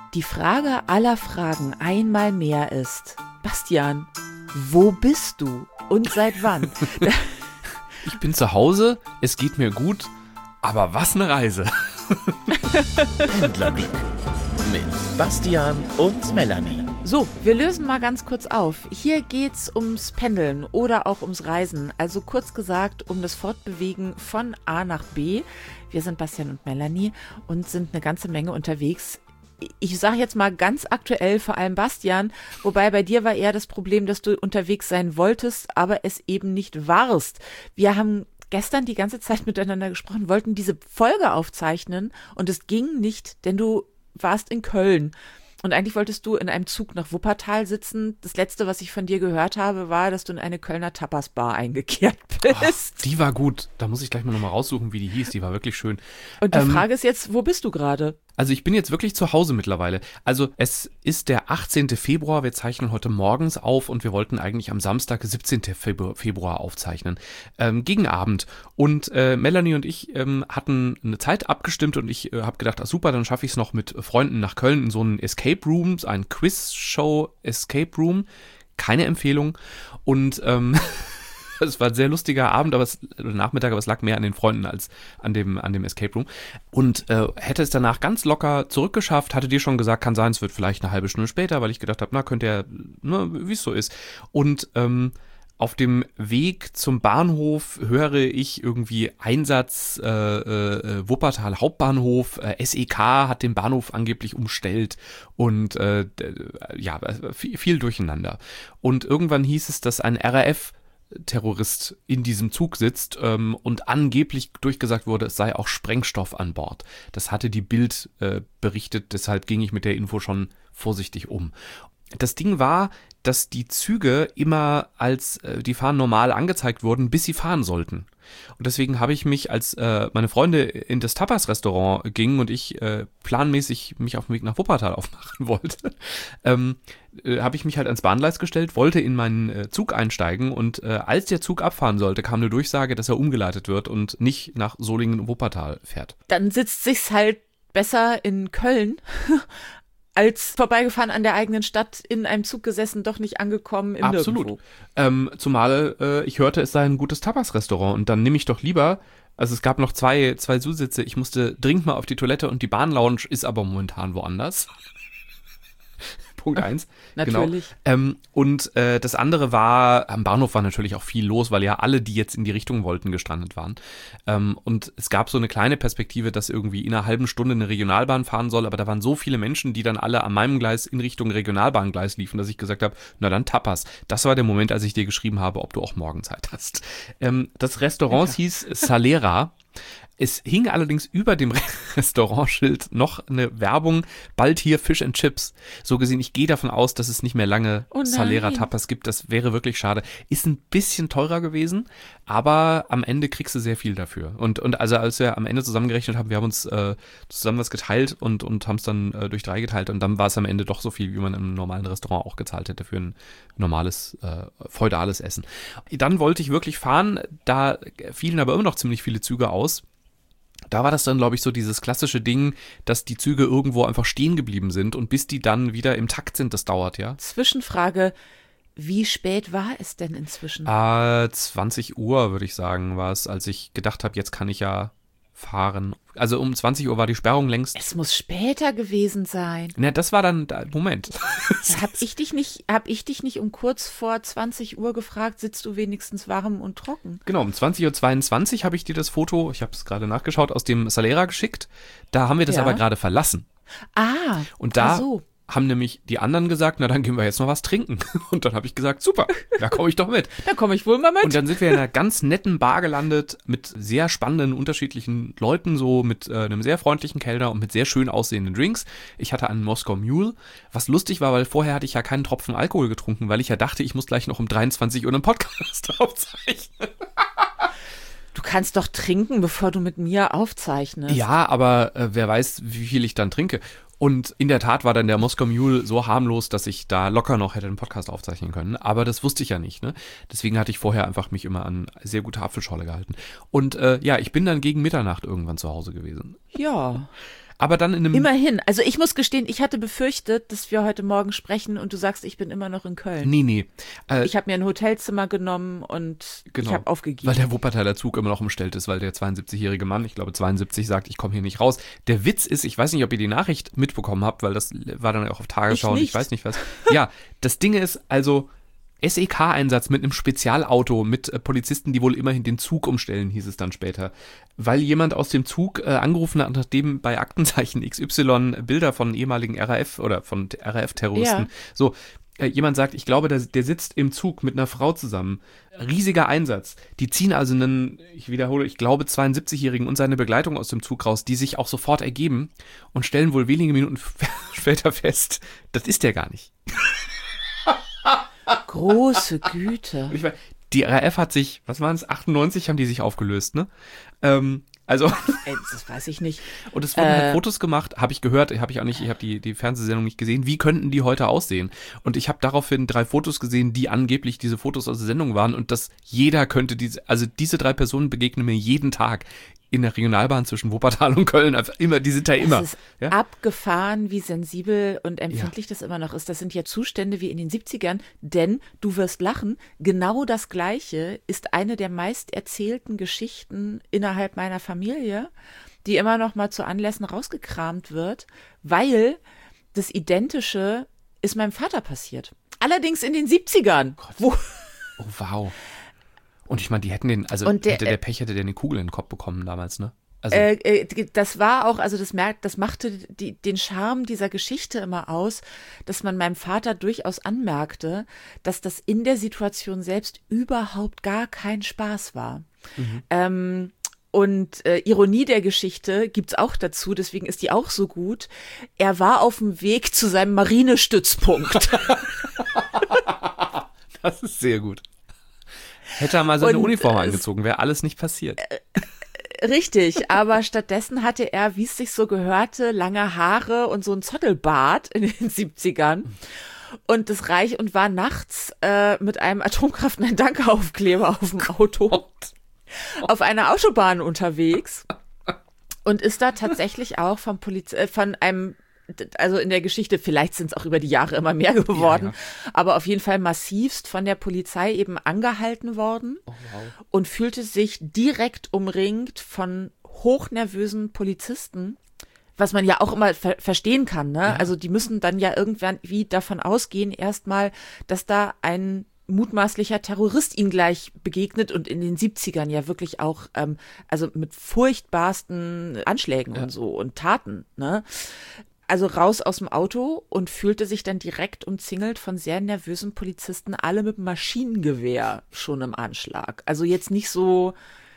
Die Frage aller Fragen einmal mehr ist, Bastian, wo bist du und seit wann? Ich bin zu Hause, es geht mir gut, aber was eine Reise. Pendlerglück mit Bastian und Melanie. So, wir lösen mal ganz kurz auf. Hier geht's ums Pendeln oder auch ums Reisen. Also kurz gesagt um das Fortbewegen von A nach B. Wir sind Bastian und Melanie und sind eine ganze Menge unterwegs. Ich sage jetzt mal ganz aktuell vor allem Bastian, wobei bei dir war eher das Problem, dass du unterwegs sein wolltest, aber es eben nicht warst. Wir haben gestern die ganze Zeit miteinander gesprochen, wollten diese Folge aufzeichnen und es ging nicht, denn du warst in Köln. Und eigentlich wolltest du in einem Zug nach Wuppertal sitzen. Das Letzte, was ich von dir gehört habe, war, dass du in eine Kölner Tapas-Bar eingekehrt bist. Ach, die war gut. Da muss ich gleich mal nochmal raussuchen, wie die hieß. Die war wirklich schön. Und die Frage ist jetzt, wo bist du gerade? Also ich bin jetzt wirklich zu Hause mittlerweile. Also es ist der 18. Februar, wir zeichnen heute morgens auf und wir wollten eigentlich am Samstag, 17. Februar aufzeichnen, gegen Abend. Und Melanie und ich hatten eine Zeit abgestimmt und ich habe gedacht, super, dann schaffe ich es noch mit Freunden nach Köln in so einen Escape Room, ein Quiz-Show Escape Room. Keine Empfehlung. Und es war ein sehr lustiger Abend, Nachmittag, aber es lag mehr an den Freunden als an dem Escape Room. Und hätte es danach ganz locker zurückgeschafft, hatte dir schon gesagt, kann sein, es wird vielleicht eine halbe Stunde später, weil ich gedacht habe, könnte ja, wie es so ist. Und auf dem Weg zum Bahnhof höre ich irgendwie Einsatz Wuppertal Hauptbahnhof, SEK hat den Bahnhof angeblich umstellt und viel durcheinander. Und irgendwann hieß es, dass ein RAF-Terrorist in diesem Zug sitzt und angeblich durchgesagt wurde, es sei auch Sprengstoff an Bord. Das hatte die Bild berichtet, deshalb ging ich mit der Info schon vorsichtig um. Das Ding war, dass die Züge immer die fahren normal angezeigt wurden, bis sie fahren sollten. Und deswegen habe ich mich, als meine Freunde in das Tapas-Restaurant gingen und ich planmäßig mich auf den Weg nach Wuppertal aufmachen wollte, habe ich mich halt ans Bahngleis gestellt, wollte in meinen Zug einsteigen und als der Zug abfahren sollte, kam eine Durchsage, dass er umgeleitet wird und nicht nach Solingen-Wuppertal fährt. Dann sitzt sich's halt besser in Köln als vorbeigefahren an der eigenen Stadt, in einem Zug gesessen, doch nicht angekommen im Absolut. Nirgendwo. Zumal ich hörte, es sei ein gutes Tapas-Restaurant und dann nehme ich doch lieber, also es gab noch zwei Zusitze, ich musste dringend mal auf die Toilette und die Bahnlounge ist aber momentan woanders. Punkt 1. Natürlich. Genau. Und das andere war, am Bahnhof war natürlich auch viel los, weil ja alle, die jetzt in die Richtung wollten, gestrandet waren. Und es gab so eine kleine Perspektive, dass irgendwie in einer halben Stunde eine Regionalbahn fahren soll, aber da waren so viele Menschen, die dann alle an meinem Gleis in Richtung Regionalbahngleis liefen, dass ich gesagt habe, na dann Tapas. Das war der Moment, als ich dir geschrieben habe, ob du auch morgen Zeit hast. Das Restaurant hieß Salera. Es hing allerdings über dem Restaurantschild noch eine Werbung, bald hier Fish and Chips. So gesehen, ich gehe davon aus, dass es nicht mehr lange Salera Tapas gibt. Das wäre wirklich schade. Ist ein bisschen teurer gewesen, aber am Ende kriegst du sehr viel dafür. Und also als wir am Ende zusammengerechnet haben, wir haben uns zusammen was geteilt und haben es dann durch 3 geteilt und dann war es am Ende doch so viel, wie man im normalen Restaurant auch gezahlt hätte für ein normales, feudales Essen. Dann wollte ich wirklich fahren, da fielen aber immer noch ziemlich viele Züge aus. Da war das dann, glaube ich, so dieses klassische Ding, dass die Züge irgendwo einfach stehen geblieben sind und bis die dann wieder im Takt sind, das dauert, ja. Zwischenfrage, wie spät war es denn inzwischen? 20 Uhr, würde ich sagen, war es, als ich gedacht habe, jetzt kann ich ja fahren. Also um 20 Uhr war die Sperrung längst. Es muss später gewesen sein. Na, das war dann, Moment. Hab ich dich nicht um kurz vor 20 Uhr gefragt, sitzt du wenigstens warm und trocken? Genau, um 20.22 Uhr habe ich dir das Foto, ich habe es gerade nachgeschaut, aus dem Salera geschickt. Da haben wir das aber gerade verlassen. Und da so. haben nämlich die anderen gesagt, na dann gehen wir jetzt noch was trinken. Und dann habe ich gesagt, super, da komme ich doch mit. Da komme ich wohl mal mit. Und dann sind wir in einer ganz netten Bar gelandet mit sehr spannenden, unterschiedlichen Leuten, so mit einem sehr freundlichen Kellner und mit sehr schön aussehenden Drinks. Ich hatte einen Moskau Mule, was lustig war, weil vorher hatte ich ja keinen Tropfen Alkohol getrunken, weil ich ja dachte, ich muss gleich noch um 23 Uhr einen Podcast aufzeichnen. Du kannst doch trinken, bevor du mit mir aufzeichnest. Ja, aber wer weiß, wie viel ich dann trinke. Und in der Tat war dann der Moskau Mule so harmlos, dass ich da locker noch hätte einen Podcast aufzeichnen können. Aber das wusste ich ja nicht, ne? Deswegen hatte ich vorher einfach mich immer an sehr gute Apfelschorle gehalten. Und ich bin dann gegen Mitternacht irgendwann zu Hause gewesen. Ja. Aber dann in einem... Immerhin. Also ich muss gestehen, ich hatte befürchtet, dass wir heute Morgen sprechen und du sagst, ich bin immer noch in Köln. Nee. Ich habe mir ein Hotelzimmer genommen und Genau, ich habe aufgegeben. weil der Wuppertaler Zug immer noch umstellt ist, weil der 72-jährige Mann, ich glaube 72, sagt, ich komme hier nicht raus. Der Witz ist, ich weiß nicht, ob ihr die Nachricht mitbekommen habt, weil das war dann auch auf Tagesschau und ich weiß nicht was. Ja, das Ding ist also SEK-Einsatz mit einem Spezialauto, mit Polizisten, die wohl immerhin den Zug umstellen, hieß es dann später. Weil jemand aus dem Zug angerufen hat, nachdem bei Aktenzeichen XY Bilder von ehemaligen RAF oder von RAF-Terroristen, so, jemand sagt, ich glaube, der sitzt im Zug mit einer Frau zusammen. Riesiger Einsatz. Die ziehen also einen, ich wiederhole, ich glaube 72-Jährigen und seine Begleitung aus dem Zug raus, die sich auch sofort ergeben und stellen wohl wenige Minuten später fest, das ist der gar nicht. Große Güte. Ich meine, die RAF hat sich, was waren es, 98 haben die sich aufgelöst, ne? Also. Das weiß ich nicht. Und es wurden halt Fotos gemacht, habe ich gehört, ich habe die Fernsehsendung nicht gesehen, wie könnten die heute aussehen? Und ich habe daraufhin 3 Fotos gesehen, die angeblich diese Fotos aus der Sendung waren und dass jeder könnte diese 3 Personen begegnen mir jeden Tag in der Regionalbahn zwischen Wuppertal und Köln, einfach immer, die sind da immer. Es ist abgefahren, wie sensibel und empfindlich das immer noch ist. Das sind ja Zustände wie in den 70ern, denn, du wirst lachen, genau das Gleiche ist eine der meist erzählten Geschichten innerhalb meiner Familie, die immer noch mal zu Anlässen rausgekramt wird, weil das Identische ist meinem Vater passiert. Allerdings in den 70ern. Oh, wow. Und ich meine, die hätten hätte der Pech, hätte der eine Kugel in den Kopf bekommen damals, ne? Also. Das war auch, also das machte den Charme dieser Geschichte immer aus, dass man meinem Vater durchaus anmerkte, dass das in der Situation selbst überhaupt gar kein Spaß war. Und Ironie der Geschichte gibt's auch dazu, deswegen ist die auch so gut. Er war auf dem Weg zu seinem Marinestützpunkt. Das ist sehr gut. Hätte er mal seine Uniform angezogen, wäre alles nicht passiert. Richtig, aber stattdessen hatte er, wie es sich so gehörte, lange Haare und so ein Zottelbart in den 70ern. Und war nachts mit einem Atomkraft-Nein-Danke-Aufkleber auf dem Auto auf einer Autobahn unterwegs und ist da tatsächlich auch von einem, also in der Geschichte, vielleicht sind es auch über die Jahre immer mehr geworden, aber auf jeden Fall massivst von der Polizei eben angehalten worden und fühlte sich direkt umringt von hochnervösen Polizisten, was man ja auch immer verstehen kann, ne? Ja. Also die müssen dann ja irgendwann wie davon ausgehen erstmal, dass da ein mutmaßlicher Terrorist ihnen gleich begegnet und in den 70ern ja wirklich auch, also mit furchtbarsten Anschlägen und so und Taten, ne? Also raus aus dem Auto und fühlte sich dann direkt umzingelt von sehr nervösen Polizisten, alle mit Maschinengewehr schon im Anschlag. Also jetzt nicht so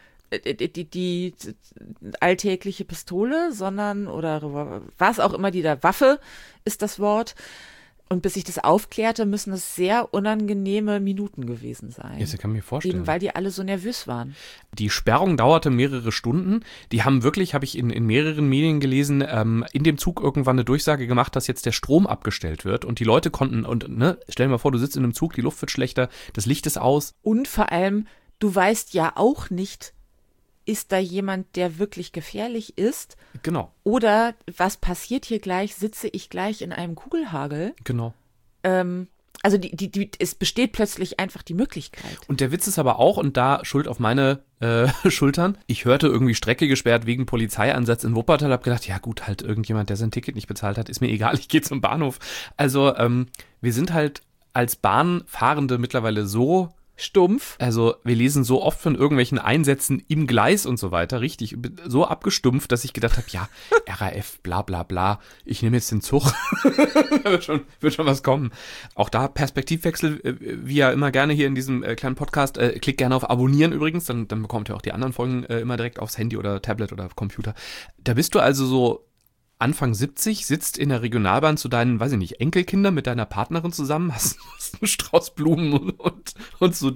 die alltägliche Pistole, sondern, oder was auch immer, Waffe ist das Wort. Und bis ich das aufklärte, müssen es sehr unangenehme Minuten gewesen sein. Ja, das kann ich mir vorstellen. Eben weil die alle so nervös waren. Die Sperrung dauerte mehrere Stunden. Die haben wirklich, habe ich in mehreren Medien gelesen, in dem Zug irgendwann eine Durchsage gemacht, dass jetzt der Strom abgestellt wird. Und die Leute konnten, stell dir mal vor, du sitzt in einem Zug, die Luft wird schlechter, das Licht ist aus. Und vor allem, du weißt ja auch nicht, ist da jemand, der wirklich gefährlich ist? Genau. Oder was passiert hier gleich? Sitze ich gleich in einem Kugelhagel? Genau. Also es besteht plötzlich einfach die Möglichkeit. Und der Witz ist aber auch, und da Schuld auf meine Schultern, ich hörte irgendwie Strecke gesperrt wegen Polizeieinsatz in Wuppertal, hab gedacht, ja gut, halt irgendjemand, der sein Ticket nicht bezahlt hat, ist mir egal, ich gehe zum Bahnhof. Also wir sind halt als Bahnfahrende mittlerweile so stumpf. Also wir lesen so oft von irgendwelchen Einsätzen im Gleis und so weiter, richtig, so abgestumpft, dass ich gedacht habe, ja, RAF, bla bla bla, ich nehme jetzt den Zug, wird schon was kommen. Auch da Perspektivwechsel, wie ja immer gerne hier in diesem kleinen Podcast, klickt gerne auf Abonnieren übrigens, dann bekommt ihr auch die anderen Folgen immer direkt aufs Handy oder Tablet oder Computer. Da bist du also so Anfang 70, sitzt in der Regionalbahn zu deinen, weiß ich nicht, Enkelkindern mit deiner Partnerin zusammen, hast einen Strauß Blumen und so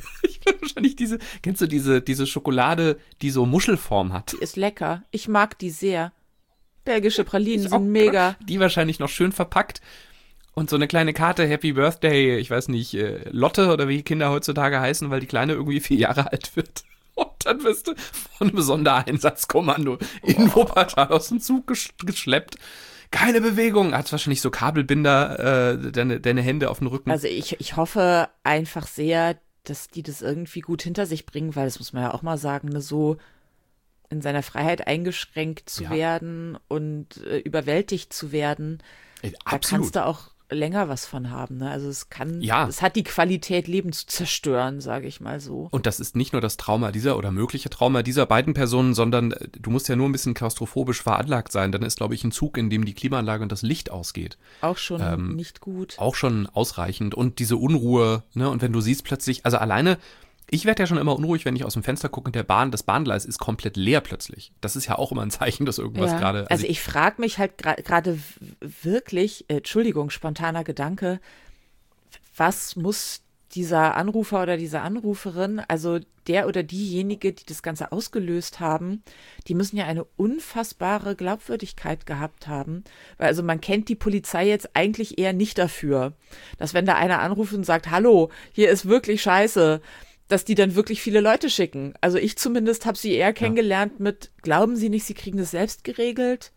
kennst du diese Schokolade, die so Muschelform hat? Die ist lecker. Ich mag die sehr. Belgische Pralinen sind mega. Die wahrscheinlich noch schön verpackt. Und so eine kleine Karte, Happy Birthday, ich weiß nicht, Lotte oder wie Kinder heutzutage heißen, weil die Kleine irgendwie 4 Jahre alt wird. Und dann wirst du von einem Sondereinsatzkommando in Wuppertal aus dem Zug geschleppt. Keine Bewegung. Hat wahrscheinlich so Kabelbinder, deine Hände auf dem Rücken. Also ich hoffe einfach sehr, dass die das irgendwie gut hinter sich bringen, weil das muss man ja auch mal sagen, ne, so in seiner Freiheit eingeschränkt zu werden und überwältigt zu werden, da kannst du auch länger was von haben. Ne? Also es hat die Qualität, Leben zu zerstören, sage ich mal so. Und das ist nicht nur das Trauma dieser oder mögliche Trauma dieser beiden Personen, sondern du musst ja nur ein bisschen klaustrophobisch veranlagt sein. Dann ist, glaube ich, ein Zug, in dem die Klimaanlage und das Licht ausgeht. Auch schon nicht gut. Auch schon ausreichend. Und diese Unruhe, ne? Und wenn du siehst plötzlich, also alleine, ich werde ja schon immer unruhig, wenn ich aus dem Fenster gucke und das Bahngleis ist komplett leer plötzlich. Das ist ja auch immer ein Zeichen, dass irgendwas gerade... Also ich frage mich halt gerade wirklich, Entschuldigung, spontaner Gedanke, was muss dieser Anrufer oder diese Anruferin, also der oder diejenige, die das Ganze ausgelöst haben, die müssen ja eine unfassbare Glaubwürdigkeit gehabt haben. Also man kennt die Polizei jetzt eigentlich eher nicht dafür, dass wenn da einer anruft und sagt, hallo, hier ist wirklich scheiße, dass die dann wirklich viele Leute schicken. Also ich zumindest habe sie eher kennengelernt mit, glauben Sie nicht, Sie kriegen das selbst geregelt?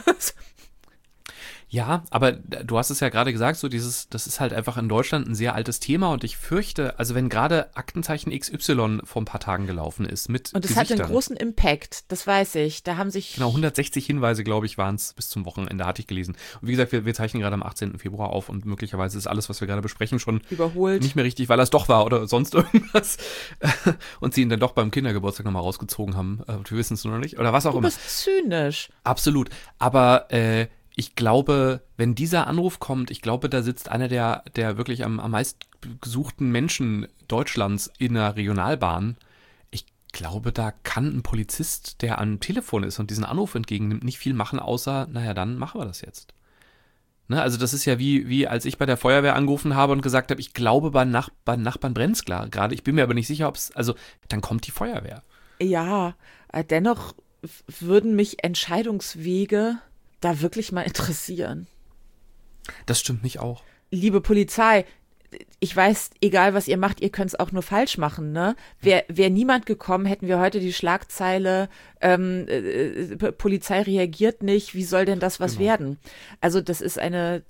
Ja, aber du hast es ja gerade gesagt, so das ist halt einfach in Deutschland ein sehr altes Thema und ich fürchte, also wenn gerade Aktenzeichen XY vor ein paar Tagen gelaufen ist mit Und es hatte einen großen Impact, das weiß ich. Da haben sich... Genau, 160 Hinweise, glaube ich, waren es bis zum Wochenende, hatte ich gelesen. Und wie gesagt, wir zeichnen gerade am 18. Februar auf und möglicherweise ist alles, was wir gerade besprechen, schon überholt. Nicht mehr richtig, weil er es doch war oder sonst irgendwas. Und sie ihn dann doch beim Kindergeburtstag nochmal rausgezogen haben. Wir wissen es nur noch nicht. Oder was auch immer. Du bist zynisch. Absolut. Aber ich glaube, wenn dieser Anruf kommt, ich glaube, da sitzt einer der wirklich am meistgesuchten Menschen Deutschlands in einer Regionalbahn. Ich glaube, da kann ein Polizist, der am Telefon ist und diesen Anruf entgegennimmt, nicht viel machen, außer, naja, dann machen wir das jetzt. Ne, also das ist ja wie als ich bei der Feuerwehr angerufen habe und gesagt habe, ich glaube, bei Nachbarn brennt's gerade. Ich bin mir aber nicht sicher, dann kommt die Feuerwehr. Ja, dennoch würden mich Entscheidungswege da wirklich mal interessieren. Das stimmt mich auch. Liebe Polizei, ich weiß, egal was ihr macht, ihr könnt es auch nur falsch machen, ne? Wäre niemand gekommen, hätten wir heute die Schlagzeile, Polizei reagiert nicht, wie soll denn das was werden? Also das ist eine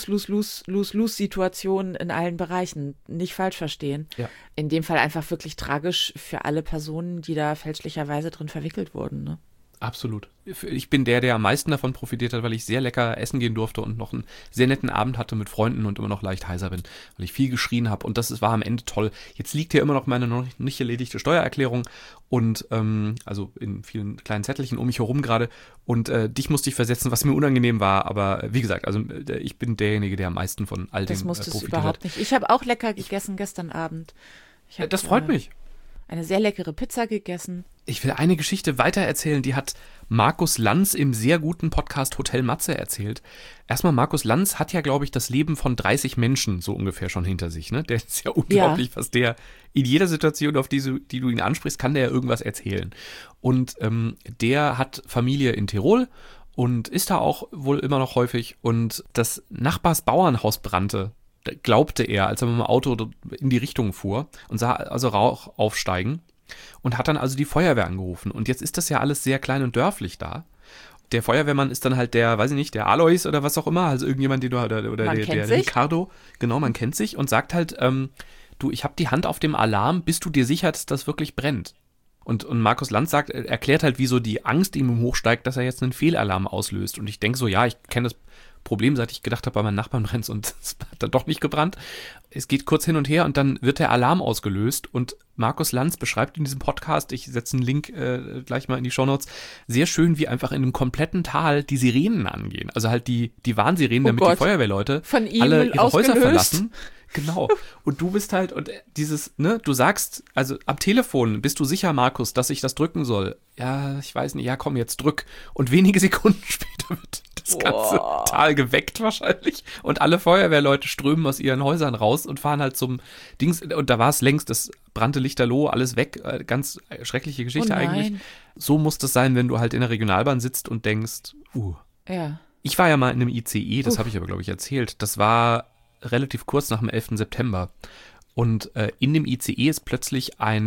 Lose-Lose-Lose-Lose-Situation in allen Bereichen, nicht falsch verstehen. Ja. In dem Fall einfach wirklich tragisch für alle Personen, die da fälschlicherweise drin verwickelt wurden, ne? Absolut. Ich bin der am meisten davon profitiert hat, weil ich sehr lecker essen gehen durfte und noch einen sehr netten Abend hatte mit Freunden und immer noch leicht heiser bin, weil ich viel geschrien habe und das war am Ende toll. Jetzt liegt hier immer noch meine noch nicht erledigte Steuererklärung und also in vielen kleinen Zettelchen um mich herum gerade und dich musste ich versetzen, was mir unangenehm war, aber wie gesagt, also ich bin derjenige, der am meisten von all dem profitiert hat. Das musstest du überhaupt nicht. Ich habe auch lecker gegessen gestern Abend. Das freut mich. Eine sehr leckere Pizza gegessen. Ich will eine Geschichte weitererzählen, die hat Markus Lanz im sehr guten Podcast Hotel Matze erzählt. Erstmal, Markus Lanz hat ja, glaube ich, das Leben von 30 Menschen so ungefähr schon hinter sich. Ne? Der ist ja unglaublich, was der in jeder Situation, auf die du ihn ansprichst, kann der ja irgendwas erzählen. Und der hat Familie in Tirol und ist da auch wohl immer noch häufig. Und das Nachbarsbauernhaus brannte, glaubte er, als er mit dem Auto in die Richtung fuhr und sah also Rauch aufsteigen und hat dann also die Feuerwehr angerufen. Und jetzt ist das ja alles sehr klein und dörflich da. Der Feuerwehrmann ist dann halt der, weiß ich nicht, der Alois oder was auch immer, also irgendjemand, oder der Ricardo, genau, man kennt sich und sagt halt, du, ich habe die Hand auf dem Alarm, bist du dir sicher, dass das wirklich brennt? Und Markus Lanz erklärt halt, wieso die Angst ihm hochsteigt, dass er jetzt einen Fehlalarm auslöst. Und ich denke so, ja, ich kenne das Problem, seit ich gedacht habe, bei meinen Nachbarn brennt und es hat dann doch nicht gebrannt. Es geht kurz hin und her und dann wird der Alarm ausgelöst und Markus Lanz beschreibt in diesem Podcast, ich setze einen Link gleich mal in die Shownotes, sehr schön, wie einfach in einem kompletten Tal die Sirenen angehen. Also halt die Warnsirenen, damit die Feuerwehrleute von ihm alle ihre ausgelöst. Häuser verlassen. Genau. Und du bist halt, und dieses, ne, du sagst, also am Telefon, bist du sicher, Markus, dass ich das drücken soll? Ja, ich weiß nicht, ja komm, jetzt drück. Und wenige Sekunden später wird das ganze Tal geweckt wahrscheinlich. Und alle Feuerwehrleute strömen aus ihren Häusern raus und fahren halt zum Dings. Und da war es längst, das brannte lichterloh, alles weg. Ganz schreckliche Geschichte eigentlich. So muss das sein, wenn du halt in der Regionalbahn sitzt und denkst, Ja. Ich war ja mal in einem ICE, das habe ich aber, glaube ich, erzählt. Das war relativ kurz nach dem 11. September. Und in dem ICE ist plötzlich ein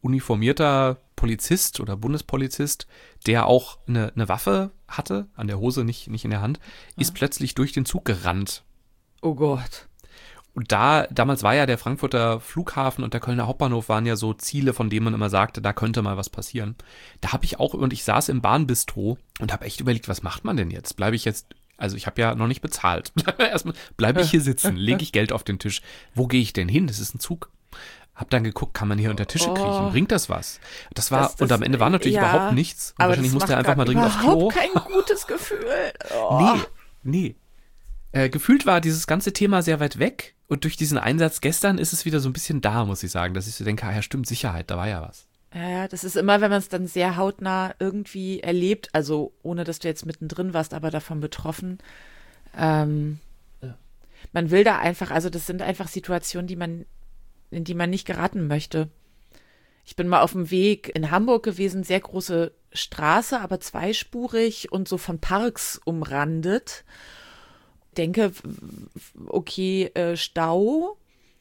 uniformierter Polizist oder Bundespolizist, der auch eine Waffe hatte, an der Hose, nicht in der Hand, ist plötzlich durch den Zug gerannt. Oh Gott. Und damals war ja der Frankfurter Flughafen und der Kölner Hauptbahnhof waren ja so Ziele, von denen man immer sagte, da könnte mal was passieren. Ich saß im Bahnbistro und habe echt überlegt, was macht man denn jetzt? Also ich habe ja noch nicht bezahlt. Erstmal bleibe ich hier sitzen, lege ich Geld auf den Tisch. Wo gehe ich denn hin? Das ist ein Zug. Hab dann geguckt, kann man hier unter Tische kriechen? Bringt das was? Und am Ende war natürlich überhaupt nichts. Und wahrscheinlich musste er einfach mal dringend aufs Klo. Kein gutes Gefühl. Nee. Gefühlt war dieses ganze Thema sehr weit weg und durch diesen Einsatz gestern ist es wieder so ein bisschen da, muss ich sagen, dass ich so denke, ja stimmt, Sicherheit, da war ja was. Ja, das ist immer, wenn man es dann sehr hautnah irgendwie erlebt, also ohne, dass du jetzt mittendrin warst, aber davon betroffen. Man will da einfach, also das sind einfach Situationen, in die man nicht geraten möchte. Ich bin mal auf dem Weg in Hamburg gewesen, sehr große Straße, aber zweispurig und so von Parks umrandet. Denke, okay, Stau,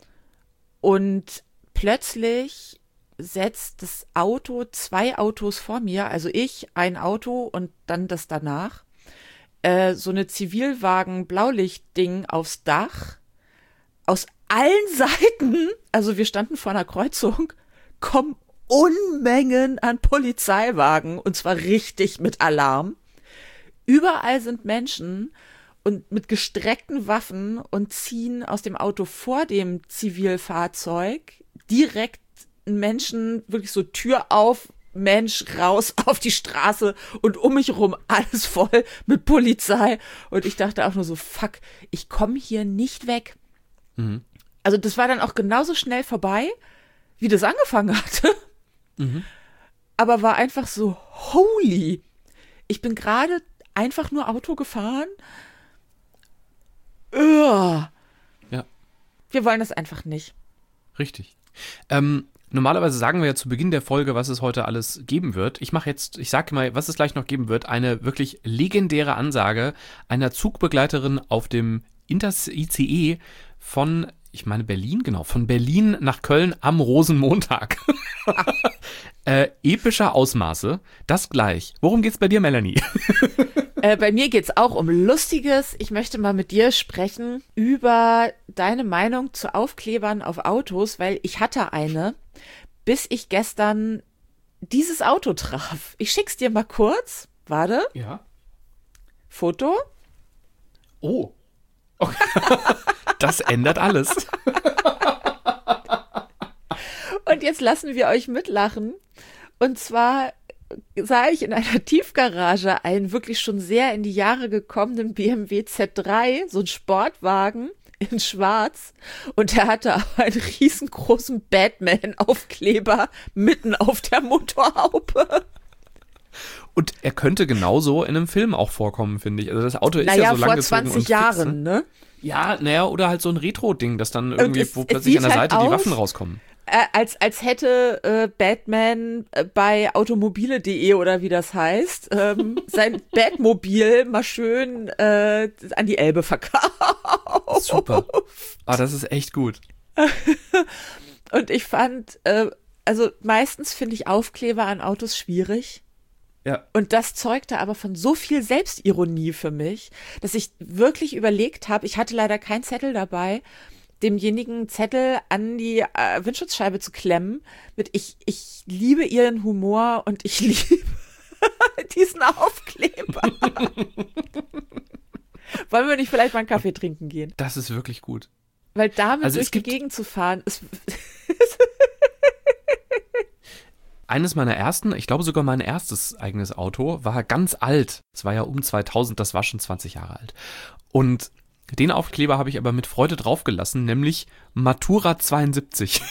und plötzlich setzt das Auto 2 Autos vor mir, also ich, ein Auto und dann das danach, so eine Zivilwagen-Blaulicht-Ding aufs Dach, aus allen Seiten, also wir standen vor einer Kreuzung, kommen Unmengen an Polizeiwagen, und zwar richtig mit Alarm. Überall sind Menschen und mit gestreckten Waffen und ziehen aus dem Auto vor dem Zivilfahrzeug direkt Menschen, wirklich so Tür auf, Mensch raus auf die Straße und um mich rum alles voll mit Polizei. Und ich dachte auch nur so, fuck, ich komme hier nicht weg. Mhm. Also das war dann auch genauso schnell vorbei, wie das angefangen hatte. Mhm. Aber war einfach so, holy. Ich bin gerade einfach nur Auto gefahren. Ja. Wir wollen das einfach nicht. Richtig. Normalerweise sagen wir ja zu Beginn der Folge, was es heute alles geben wird. Ich sage mal, was es gleich noch geben wird. Eine wirklich legendäre Ansage einer Zugbegleiterin auf dem ICE von, ich meine Berlin, genau, von Berlin nach Köln am Rosenmontag. Epischer Ausmaße, das gleich. Worum geht's bei dir, Melanie? Bei mir geht's auch um Lustiges. Ich möchte mal mit dir sprechen über deine Meinung zu Aufklebern auf Autos, weil ich hatte eine, bis ich gestern dieses Auto traf. Ich schick's dir mal kurz. Warte. Ja. Foto. Oh. Das ändert alles. Und jetzt lassen wir euch mitlachen. Und zwar sah ich in einer Tiefgarage einen wirklich schon sehr in die Jahre gekommenen BMW Z3, so ein Sportwagen in schwarz. Und der hatte aber einen riesengroßen Batman-Aufkleber mitten auf der Motorhaube. Und er könnte genauso in einem Film auch vorkommen, finde ich. Also das Auto ist ja so lang gezogen vor 20 Jahren, ne? Ja, oder halt so ein Retro-Ding, das dann irgendwie, wo plötzlich an der Seite die Waffen rauskommen. Als hätte Batman bei automobile.de oder wie das heißt, sein Batmobil mal schön an die Elbe verkauft. Super. Das ist echt gut. Und ich fand, also meistens finde ich Aufkleber an Autos schwierig. Ja. Und das zeugte aber von so viel Selbstironie für mich, dass ich wirklich überlegt habe, ich hatte leider keinen Zettel dabei, demjenigen Zettel an die Windschutzscheibe zu klemmen mit ich liebe ihren Humor und ich liebe diesen Aufkleber. Wollen wir nicht vielleicht mal einen Kaffee trinken gehen? Das ist wirklich gut. Weil damit durch die Gegend zu fahren, ist eines meiner ersten, ich glaube sogar mein erstes eigenes Auto, war ganz alt. Es war ja um 2000, das war schon 20 Jahre alt. Und den Aufkleber habe ich aber mit Freude draufgelassen, nämlich Matura 72.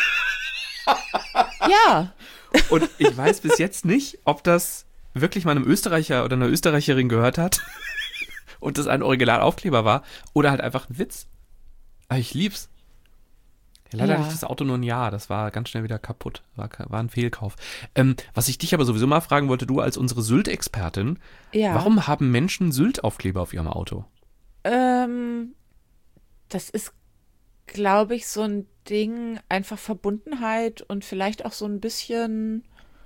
Ja. Und ich weiß bis jetzt nicht, ob das wirklich mal einem Österreicher oder einer Österreicherin gehört hat und das ein Originalaufkleber war oder halt einfach ein Witz. Aber ich lieb's. Ja, leider nicht das Auto nur ein Jahr, das war ganz schnell wieder kaputt, war ein Fehlkauf. Was ich dich aber sowieso mal fragen wollte, du als unsere Sylt-Expertin, warum haben Menschen Sylt-Aufkleber auf ihrem Auto? Das ist glaube ich, so ein Ding, einfach Verbundenheit und vielleicht auch so ein bisschen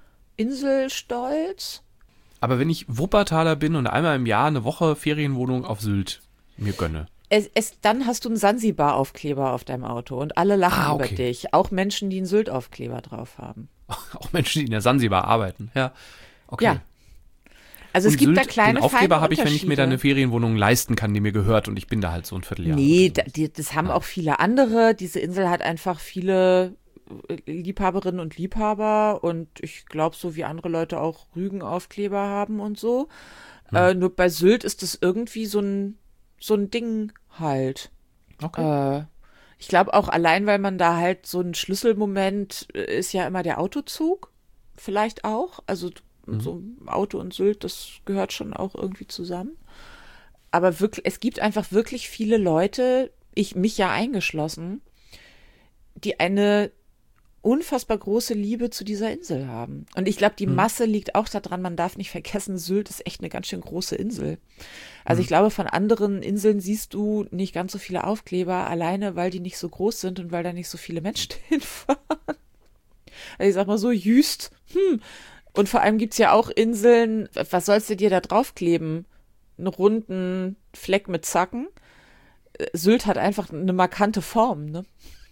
Inselstolz. Aber wenn ich Wuppertaler bin und einmal im Jahr eine Woche Ferienwohnung auf Sylt mir gönne. Dann hast du einen Sansibar-Aufkleber auf deinem Auto und alle lachen okay. über dich. Auch Menschen, die einen Sylt-Aufkleber drauf haben. Auch Menschen, die in der Sansibar arbeiten. Ja, okay. Ja. Also es Und gibt Sylt, da kleine den Aufkleber feine habe ich, wenn ich mir da eine Unterschiede. Ferienwohnung leisten kann, die mir gehört und ich bin da halt so ein Vierteljahr. Nee, oder so. das haben auch viele andere. Diese Insel hat einfach viele Liebhaberinnen und Liebhaber und ich glaube, so wie andere Leute auch Rügenaufkleber haben und so. Nur bei Sylt ist das irgendwie so ein Ding halt. Okay. Ich glaube auch allein, weil man da halt so ein Schlüsselmoment ist ja immer der Autozug. Vielleicht auch. Also so Auto und Sylt, das gehört schon auch irgendwie zusammen. Aber wirklich, es gibt einfach wirklich viele Leute, mich ja eingeschlossen, die eine unfassbar große Liebe zu dieser Insel haben. Und ich glaube, die Masse liegt auch daran, man darf nicht vergessen, Sylt ist echt eine ganz schön große Insel. Also ich glaube, von anderen Inseln siehst du nicht ganz so viele Aufkleber, alleine weil die nicht so groß sind und weil da nicht so viele Menschen hinfahren. Also ich sag mal so, Jüst. Und vor allem gibt's ja auch Inseln, was sollst du dir da draufkleben? Einen runden Fleck mit Zacken? Sylt hat einfach eine markante Form, ne?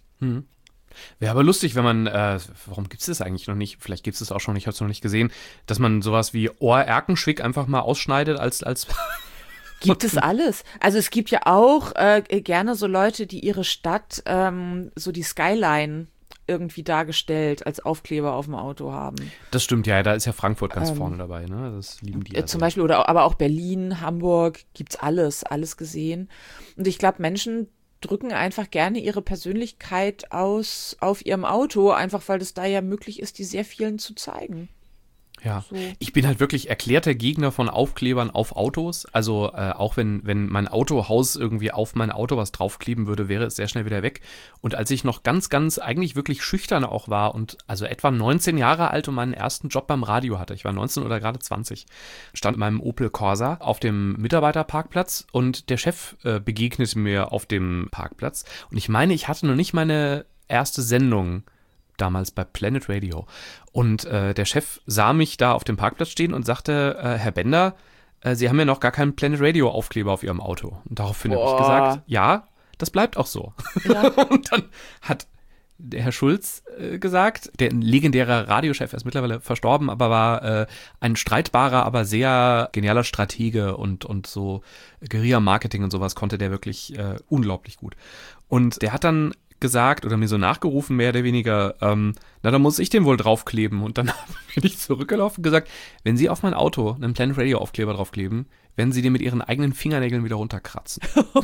Wäre aber lustig, wenn man, warum gibt es das eigentlich noch nicht? Vielleicht gibt es das auch schon, ich habe es noch nicht gesehen, dass man sowas wie Ohr-Erkenschwick einfach mal ausschneidet als Gibt es alles. Also es gibt ja auch gerne so Leute, die ihre Stadt, so die Skyline irgendwie dargestellt als Aufkleber auf dem Auto haben. Das stimmt, ja, da ist ja Frankfurt ganz vorne dabei, ne? Das lieben die ja Zum sehr. Beispiel, aber auch Berlin, Hamburg, gibt's alles gesehen. Und ich glaube, Menschen drücken einfach gerne ihre Persönlichkeit aus auf ihrem Auto, einfach weil es da ja möglich ist, die sehr vielen zu zeigen. Ja, So. ich bin halt wirklich erklärter Gegner von Aufklebern auf Autos. Also auch wenn mein Autohaus irgendwie auf mein Auto was draufkleben würde, wäre es sehr schnell wieder weg. Und als ich noch ganz eigentlich wirklich schüchtern auch war und also etwa 19 Jahre alt und meinen ersten Job beim Radio hatte, ich war 19 oder gerade 20, stand in meinem Opel Corsa auf dem Mitarbeiterparkplatz und der Chef begegnete mir auf dem Parkplatz. Und ich meine, ich hatte noch nicht meine erste Sendung damals bei Planet Radio. Und der Chef sah mich da auf dem Parkplatz stehen und sagte, Herr Bender, Sie haben ja noch gar keinen Planet Radio Aufkleber auf Ihrem Auto. Und daraufhin habe ich gesagt, ja, das bleibt auch so. Ja. Und dann hat der Herr Schulz gesagt, der ein legendärer Radiochef, er ist mittlerweile verstorben, aber war ein streitbarer, aber sehr genialer Stratege und so Guerilla-Marketing und sowas konnte der wirklich unglaublich gut. Und der hat dann gesagt oder mir so nachgerufen, mehr oder weniger, na, da muss ich den wohl draufkleben. Und dann bin ich zurückgelaufen und gesagt, wenn Sie auf mein Auto einen Planet Radio Aufkleber draufkleben, werden Sie den mit Ihren eigenen Fingernägeln wieder runterkratzen.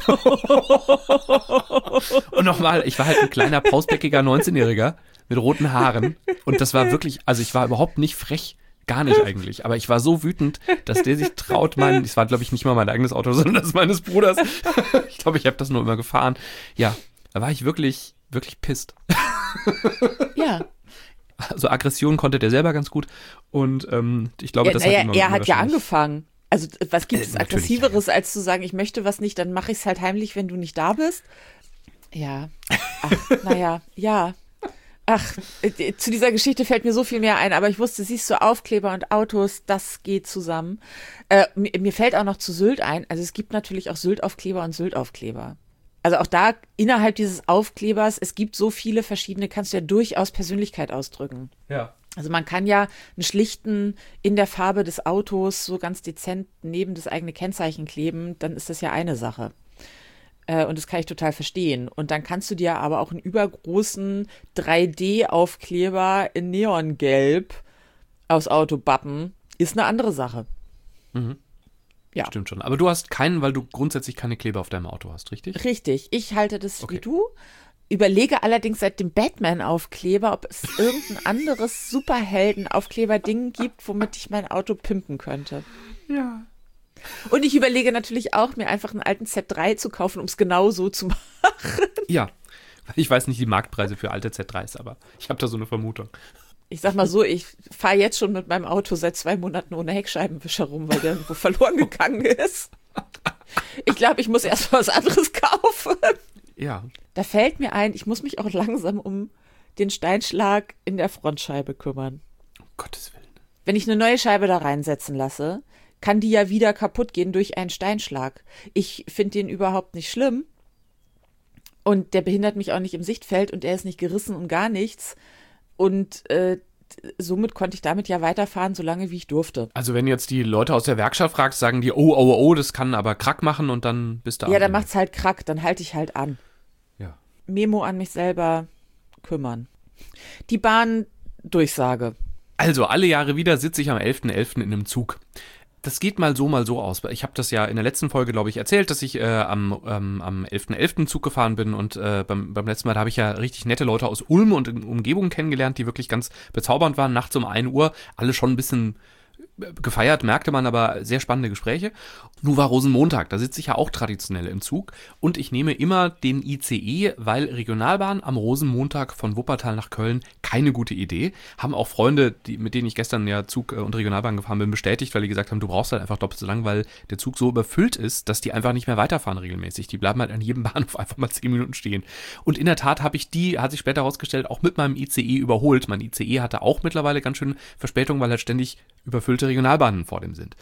Und nochmal, ich war halt ein kleiner, pausbäckiger 19-Jähriger mit roten Haaren und das war wirklich, also ich war überhaupt nicht frech. Gar nicht eigentlich, aber ich war so wütend, dass der sich traut, es war glaube ich nicht mal mein eigenes Auto, sondern das meines Bruders. Ich glaube, ich habe das nur immer gefahren. Ja, da war ich wirklich pisst. Ja. Also Aggression konnte der selber ganz gut und ich glaube, das hat ihm er hat ja wahrscheinlich- angefangen. Also was gibt es natürlich, Aggressiveres, als zu sagen, ich möchte was nicht, dann mache ich es halt heimlich, wenn du nicht da bist? Ja. Ach, naja, ja. Ach, zu dieser Geschichte fällt mir so viel mehr ein, aber ich wusste, siehst du, Aufkleber und Autos, das geht zusammen. Mir fällt auch noch zu Sylt ein, also es gibt natürlich auch Sylt-Aufkleber und Sylt-Aufkleber. Also auch da innerhalb dieses Aufklebers, es gibt so viele verschiedene, kannst du ja durchaus Persönlichkeit ausdrücken. Ja. Also man kann ja einen schlichten in der Farbe des Autos so ganz dezent neben das eigene Kennzeichen kleben, dann ist das ja eine Sache. Und das kann ich total verstehen. Und dann kannst du dir aber auch einen übergroßen 3D-Aufkleber in Neongelb aufs Auto bappen. Ist eine andere Sache. Ja. Stimmt schon. Aber du hast keinen, weil du grundsätzlich keine Kleber auf deinem Auto hast, richtig? Richtig. Ich halte das Okay. wie du. Überlege allerdings seit dem Batman-Aufkleber, ob es irgendein anderes Superhelden-Aufkleber-Ding gibt, womit ich mein Auto pimpen könnte. Ja. Und ich überlege natürlich auch, mir einfach einen alten Z3 zu kaufen, um es genau so zu machen. Ja. Ich weiß nicht die Marktpreise für alte Z3s, aber ich habe da so eine Vermutung. Ich sag mal so, ich fahre jetzt schon mit meinem Auto seit 2 Monaten ohne Heckscheibenwischer rum, weil der irgendwo verloren gegangen ist. Ich glaube, ich muss erst mal was anderes kaufen. Ja. Da fällt mir ein, ich muss mich auch langsam um den Steinschlag in der Frontscheibe kümmern. Um Gottes Willen. Wenn ich eine neue Scheibe da reinsetzen lasse, kann die ja wieder kaputt gehen durch einen Steinschlag. Ich finde den überhaupt nicht schlimm. Und der behindert mich auch nicht im Sichtfeld und er ist nicht gerissen und gar nichts. Und somit konnte ich damit ja weiterfahren, solange wie ich durfte. Also wenn jetzt die Leute aus der Werkstatt fragst, sagen die, oh, das kann aber Krack machen und dann bist du Ja, dann macht's halt Krack, dann halte ich halt an. Ja. Memo an mich selber kümmern. Die Bahndurchsage. Also alle Jahre wieder sitze ich am 11.11. in einem Zug. Das geht mal so aus. Ich habe das ja in der letzten Folge, glaube ich, erzählt, dass ich am 11.11. Zug gefahren bin und beim letzten Mal, da habe ich ja richtig nette Leute aus Ulm und Umgebung kennengelernt, die wirklich ganz bezaubernd waren. Nachts um 1 Uhr, alle schon ein bisschen gefeiert, merkte man, aber sehr spannende Gespräche. Nun war Rosenmontag, da sitze ich ja auch traditionell im Zug und ich nehme immer den ICE, weil Regionalbahn am Rosenmontag von Wuppertal nach Köln keine gute Idee. Haben auch Freunde, mit denen ich gestern ja Zug und Regionalbahn gefahren bin, bestätigt, weil die gesagt haben, du brauchst halt einfach doppelt so lang, weil der Zug so überfüllt ist, dass die einfach nicht mehr weiterfahren regelmäßig. Die bleiben halt an jedem Bahnhof einfach mal 10 Minuten stehen. Und in der Tat hat sich später herausgestellt, auch mit meinem ICE überholt. Mein ICE hatte auch mittlerweile ganz schön Verspätung, weil halt ständig überfüllte Regionalbahnen vor dem sind.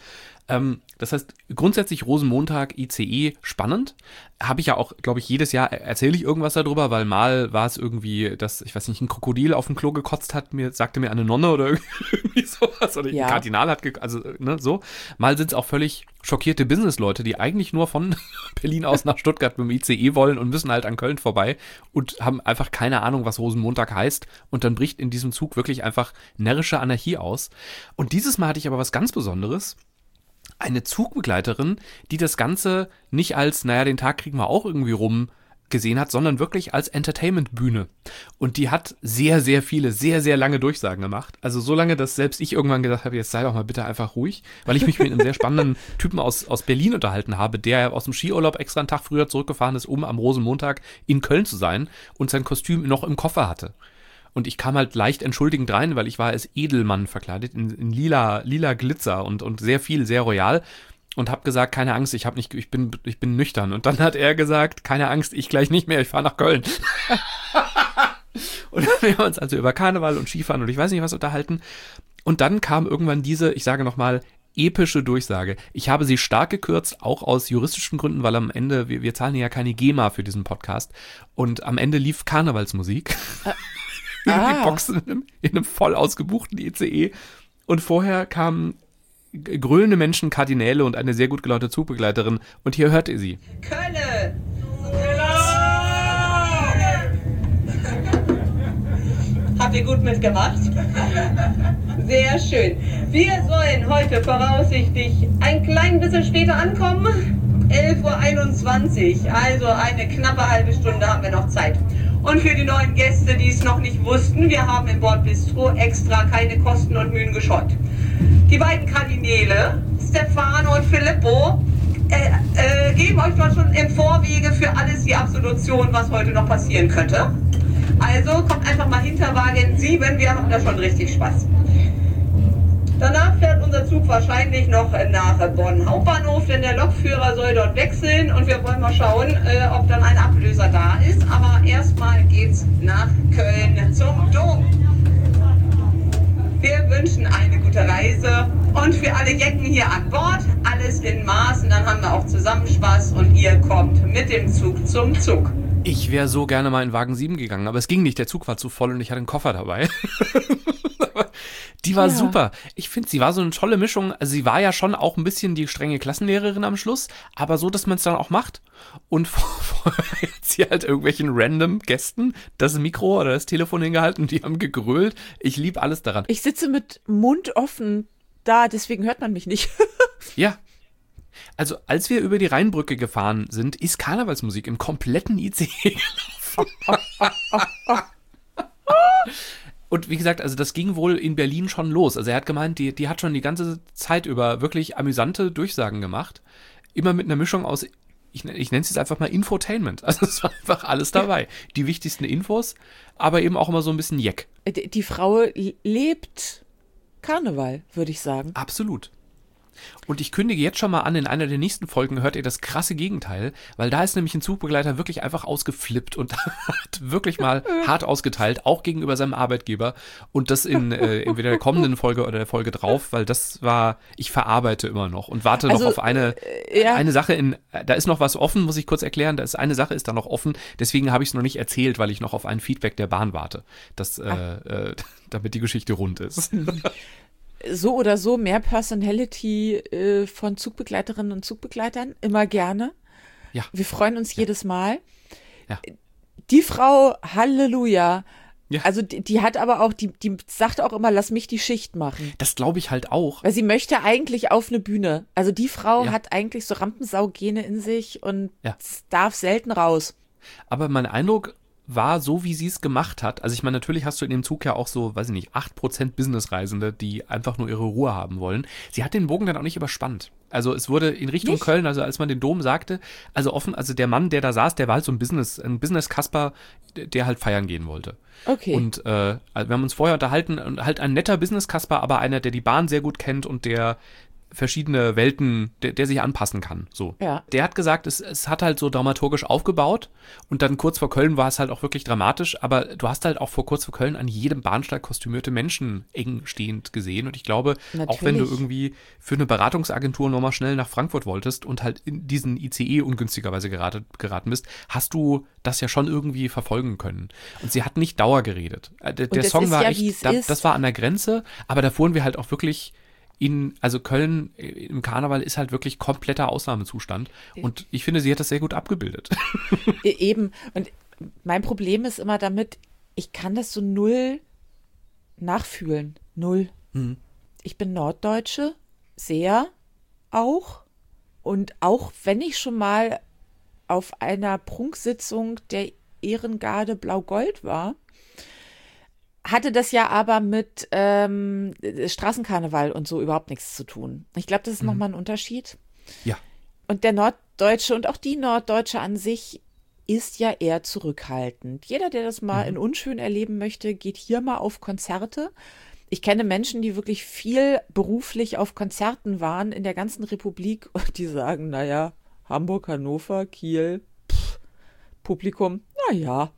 Das heißt, grundsätzlich Rosenmontag, ICE, spannend. Habe ich ja auch, glaube ich, jedes Jahr erzähle ich irgendwas darüber, weil mal war es irgendwie, dass, ich weiß nicht, ein Krokodil auf dem Klo gekotzt hat, sagte mir eine Nonne oder irgendwie sowas, oder ein Kardinal hat so. Mal sind es auch völlig schockierte Businessleute, die eigentlich nur von Berlin aus nach Stuttgart mit dem ICE wollen und müssen halt an Köln vorbei und haben einfach keine Ahnung, was Rosenmontag heißt, und dann bricht in diesem Zug wirklich einfach närrische Anarchie aus. Und dieses Mal hatte ich aber was ganz Besonderes. Eine Zugbegleiterin, die das Ganze nicht als, den Tag kriegen wir auch irgendwie rum gesehen hat, sondern wirklich als Entertainment-Bühne. Und die hat sehr, sehr viele, sehr, sehr lange Durchsagen gemacht. Also so lange, dass selbst ich irgendwann gesagt habe, jetzt sei doch mal bitte einfach ruhig, weil ich mich mit einem sehr spannenden Typen aus Berlin unterhalten habe, der aus dem Skiurlaub extra einen Tag früher zurückgefahren ist, um am Rosenmontag in Köln zu sein und sein Kostüm noch im Koffer hatte. Und ich kam halt leicht entschuldigend rein, weil ich war als Edelmann verkleidet, in lila Glitzer und sehr viel, sehr royal. Und habe gesagt, keine Angst, ich bin nüchtern. Und dann hat er gesagt, keine Angst, ich gleich nicht mehr, ich fahre nach Köln. Und wir haben uns also über Karneval und Skifahren und ich weiß nicht was unterhalten. Und dann kam irgendwann diese, ich sage nochmal, epische Durchsage. Ich habe sie stark gekürzt, auch aus juristischen Gründen, weil am Ende, wir zahlen ja keine GEMA für diesen Podcast. Und am Ende lief Karnevalsmusik. Die Boxen in einem voll ausgebuchten ICE. Und vorher kamen grölende Menschen, Kardinäle und eine sehr gut gelaunte Zugbegleiterin. Und hier hört ihr sie. Kölle! Habt ihr gut mitgemacht? Sehr schön. Wir sollen heute voraussichtlich ein klein bisschen später ankommen. 11.21 Uhr, also eine knappe halbe Stunde haben wir noch Zeit. Und für die neuen Gäste, die es noch nicht wussten, wir haben im Bordbistro extra keine Kosten und Mühen gescheut. Die beiden Kardinäle, Stefano und Filippo, geben euch dort schon im Vorwege für alles die Absolution, was heute noch passieren könnte. Also kommt einfach mal hinter Wagen 7, wir haben da schon richtig Spaß. Danach fährt unser Zug wahrscheinlich noch nach Bonn Hauptbahnhof, denn der Lokführer soll dort wechseln und wir wollen mal schauen, ob dann ein Ablöser da ist. Aber erstmal geht's nach Köln zum Dom. Wir wünschen eine gute Reise und für alle Jecken hier an Bord, alles in Maßen, dann haben wir auch zusammen Spaß und ihr kommt mit dem Zug zum Zug. Ich wäre so gerne mal in Wagen 7 gegangen, aber es ging nicht, der Zug war zu voll und ich hatte einen Koffer dabei. Die war super. Ich finde, sie war so eine tolle Mischung. Also sie war ja schon auch ein bisschen die strenge Klassenlehrerin am Schluss, aber so, dass man es dann auch macht. Und vorher hat sie halt irgendwelchen random Gästen das Mikro oder das Telefon hingehalten und die haben gegrölt. Ich liebe alles daran. Ich sitze mit Mund offen da, deswegen hört man mich nicht. Ja. Also als wir über die Rheinbrücke gefahren sind, ist Karnevalsmusik im kompletten ICE gelaufen. Und wie gesagt, also das ging wohl in Berlin schon los. Also er hat gemeint, die hat schon die ganze Zeit über wirklich amüsante Durchsagen gemacht. Immer mit einer Mischung aus, ich nenne es jetzt einfach mal Infotainment. Also es war einfach alles dabei. Die wichtigsten Infos, aber eben auch immer so ein bisschen Jeck. Die Frau lebt Karneval, würde ich sagen. Absolut. Und ich kündige jetzt schon mal an, in einer der nächsten Folgen hört ihr das krasse Gegenteil, weil da ist nämlich ein Zugbegleiter wirklich einfach ausgeflippt und hat wirklich mal hart ausgeteilt, auch gegenüber seinem Arbeitgeber. Und das in entweder der kommenden Folge oder der Folge drauf, weil das war, ich verarbeite immer noch und warte noch auf eine Sache da ist noch was offen, muss ich kurz erklären, da ist eine Sache ist da noch offen, deswegen habe ich es noch nicht erzählt, weil ich noch auf ein Feedback der Bahn warte, damit die Geschichte rund ist. So oder so mehr Personality von Zugbegleiterinnen und Zugbegleitern, immer gerne. Ja. Wir freuen uns jedes Mal. Ja. Die Frau, Halleluja. Ja. Also die hat aber auch, die sagt auch immer, lass mich die Schicht machen. Das glaube ich halt auch. Weil sie möchte eigentlich auf eine Bühne. Also die Frau Ja. hat eigentlich so Rampensaugene in sich und darf selten raus. Aber mein Eindruck war so, wie sie es gemacht hat. Also ich meine, natürlich hast du in dem Zug ja auch so, weiß ich nicht, 8% Businessreisende, die einfach nur ihre Ruhe haben wollen. Sie hat den Bogen dann auch nicht überspannt. Also es wurde in Richtung Nicht? Köln, also als man den Dom sagte, also der Mann, der da saß, der war halt so ein Business-Kasper, der halt feiern gehen wollte. Okay. Und wir haben uns vorher unterhalten, und halt ein netter Business-Kasper, aber einer, der die Bahn sehr gut kennt und der verschiedene Welten, der sich anpassen kann. So. Ja. Der hat gesagt, es hat halt so dramaturgisch aufgebaut und dann kurz vor Köln war es halt auch wirklich dramatisch, aber du hast halt auch kurz vor Köln an jedem Bahnsteig kostümierte Menschen eng stehend gesehen und ich glaube, auch wenn du irgendwie für eine Beratungsagentur nochmal schnell nach Frankfurt wolltest und halt in diesen ICE ungünstigerweise geraten bist, hast du das ja schon irgendwie verfolgen können. Und sie hat nicht Dauer geredet. Der Song war echt, das war an der Grenze, aber da fuhren wir halt auch wirklich also Köln im Karneval ist halt wirklich kompletter Ausnahmezustand und ich finde, sie hat das sehr gut abgebildet. Eben. Und mein Problem ist immer damit, ich kann das so null nachfühlen. Null. Mhm. Ich bin Norddeutsche, sehr auch. Und auch wenn ich schon mal auf einer Prunksitzung der Ehrengarde Blau-Gold war, hatte das ja aber mit Straßenkarneval und so überhaupt nichts zu tun. Ich glaube, das ist nochmal ein Unterschied. Ja. Und der Norddeutsche und auch die Norddeutsche an sich ist ja eher zurückhaltend. Jeder, der das mal in unschön erleben möchte, geht hier mal auf Konzerte. Ich kenne Menschen, die wirklich viel beruflich auf Konzerten waren in der ganzen Republik und die sagen, naja, Hamburg, Hannover, Kiel, Publikum, naja.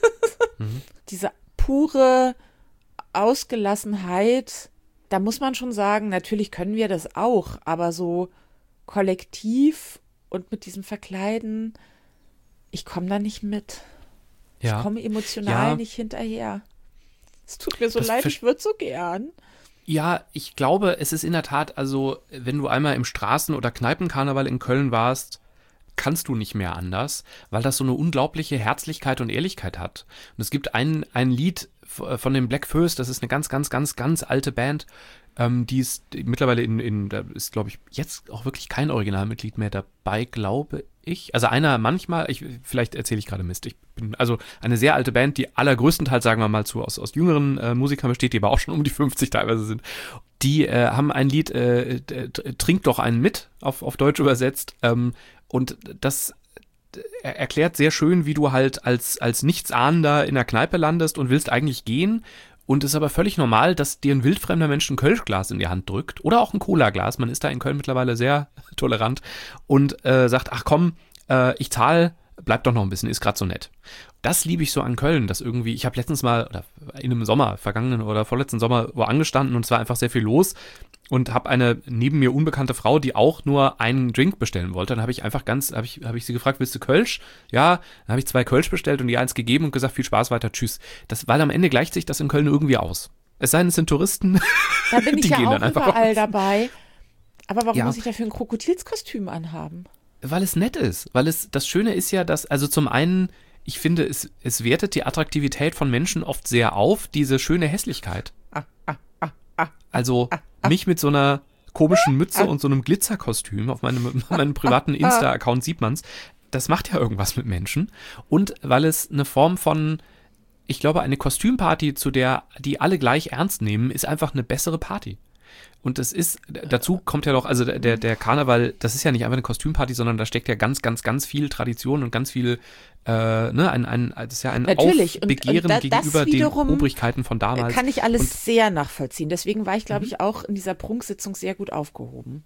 Diese pure Ausgelassenheit, da muss man schon sagen, natürlich können wir das auch, aber so kollektiv und mit diesem Verkleiden, ich komme da nicht mit. Ja. Ich komme emotional nicht hinterher. Es tut mir so leid, ich würde so gern. Ja, ich glaube, es ist in der Tat, also wenn du einmal im Straßen- oder Kneipenkarneval in Köln warst, kannst du nicht mehr anders, weil das so eine unglaubliche Herzlichkeit und Ehrlichkeit hat. Und es gibt ein Lied von den Black Föß, das ist eine ganz, ganz, ganz, ganz alte Band, die ist mittlerweile da ist, glaube ich, jetzt auch wirklich kein Originalmitglied mehr dabei, glaube ich. Also einer manchmal, vielleicht erzähle ich gerade Mist. Ich bin also eine sehr alte Band, die allergrößtenteils, sagen wir mal, aus jüngeren Musikern besteht, die aber auch schon um die 50 teilweise sind. Die haben ein Lied, Trink doch einen mit, auf Deutsch übersetzt. Und das erklärt sehr schön, wie du halt als Nichtsahnender in der Kneipe landest und willst eigentlich gehen. Und es ist aber völlig normal, dass dir ein wildfremder Mensch ein Kölschglas in die Hand drückt oder auch ein Cola-Glas. Man ist da in Köln mittlerweile sehr tolerant und sagt, ach komm, ich zahle, bleib doch noch ein bisschen, ist gerade so nett. Das liebe ich so an Köln, dass irgendwie, ich habe letztens mal, oder in einem Sommer, vergangenen oder vorletzten Sommer, wo angestanden und es war einfach sehr viel los und habe eine neben mir unbekannte Frau, die auch nur einen Drink bestellen wollte. Dann habe ich einfach habe ich sie gefragt, willst du Kölsch? Ja, dann habe ich 2 Kölsch bestellt und ihr eins gegeben und gesagt, viel Spaß weiter, tschüss. Weil am Ende gleicht sich das in Köln irgendwie aus. Es sei denn, es sind Touristen. Da bin ich die ja gehen auch dann einfach überall raus. dabei. Aber warum Ja. muss ich dafür ein Krokodilskostüm anhaben? Weil es nett ist. Das Schöne ist ja, dass, also zum einen, ich finde, es wertet die Attraktivität von Menschen oft sehr auf, diese schöne Hässlichkeit. Also mich mit so einer komischen Mütze und so einem Glitzerkostüm auf meinem privaten Insta-Account sieht man's. Das macht ja irgendwas mit Menschen. Und weil es eine Form von, ich glaube, eine Kostümparty, die alle gleich ernst nehmen, ist einfach eine bessere Party. Und dazu kommt ja doch, also der Karneval, das ist ja nicht einfach eine Kostümparty, sondern da steckt ja ganz, ganz, ganz viel Tradition und ganz viel, das ist ja ein Natürlich. Aufbegehren Und gegenüber den wiederum Obrigkeiten von damals. Kann ich alles sehr nachvollziehen. Deswegen war ich, glaube ich, auch in dieser Prunksitzung sehr gut aufgehoben.